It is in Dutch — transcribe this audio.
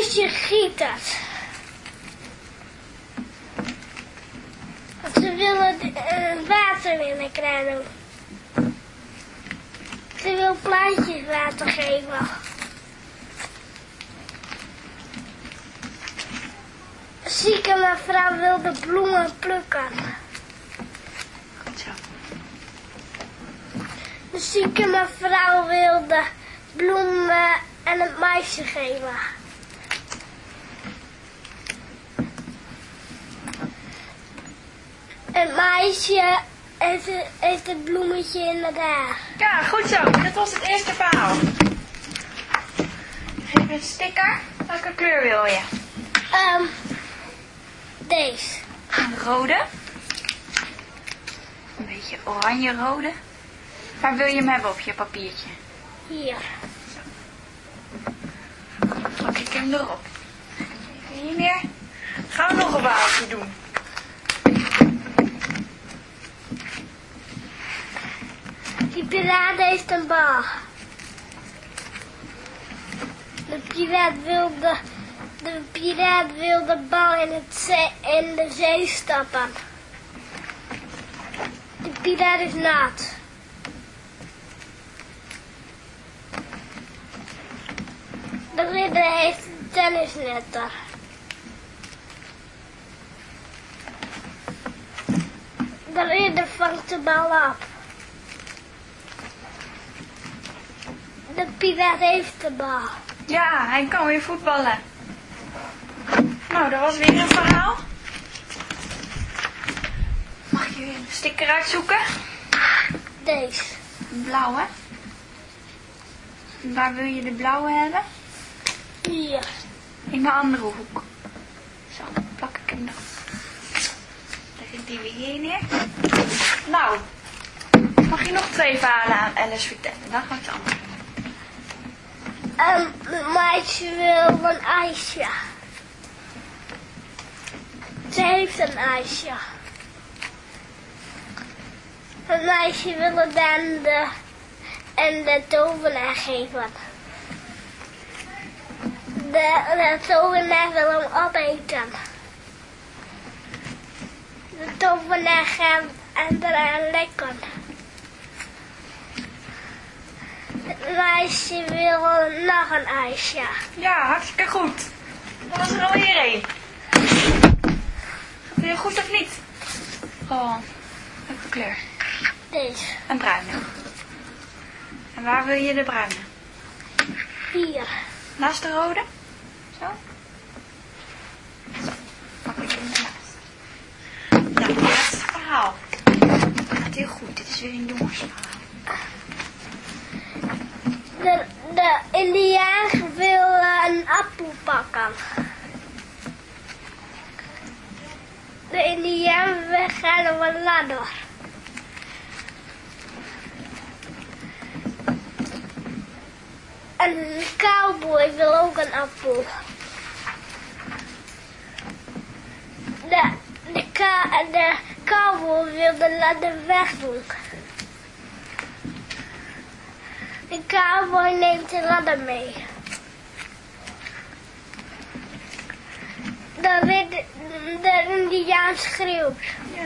meisje giet het. Want ze willen water willen krijgen. Ze wil plantjes water geven. Een zieke mevrouw wil de bloemen plukken. Goed zo. De zieke mevrouw wil de bloemen en het meisje geven. Het meisje heeft het bloemetje in het haar. Ja, goed zo. Dat was het eerste verhaal. Geef een sticker. Welke kleur wil je? Deze. Een rode. Een beetje oranje-rode. Waar wil je hem hebben op je papiertje? Hier. Plak ik hem erop. Even hier neer. Gaan we nog een verhaaltje doen. Die piraat heeft een bal. De piraat wil de bal in de zee stappen. De piraat is nat. De ridder heeft een tennisnetter. De ridder vangt de bal op. De piraat heeft de bal. Ja, hij kan weer voetballen. Nou, dat was weer een verhaal. Mag je weer een sticker uitzoeken? Deze. Een blauwe. En waar wil je de blauwe hebben? Hier. In de andere hoek. Zo, plak ik hem erop. Dan zit die weer hier neer. Nou, mag je nog 2 verhalen aan Alice vertellen? Dan gaan we het anders. Het meisje wil een ijsje. Ze heeft een ijsje. Het meisje wil het aan de tovenaar geven. De tovenaar wil hem opeten. De tovenaar gaat eraan lekken. Het meisje wil nog een ijsje. Ja, hartstikke goed. Dat was er alweer 1. Vind je goed of niet? Oh, welke kleur? Deze. Een bruine. En waar wil je de bruine? Hier. Naast de rode? Zo? Zo, pak ik hem ernaast. Nou, het laatste verhaal. Dat gaat heel goed. Dit is weer een jongensverhaal. De indiaan wil een appel pakken. De indiaan gaat op een ladder. Een cowboy wil ook een appel. De cowboy wil de ladder wegdoen. De cowboy neemt de ladder mee. De indiaan schreeuwt.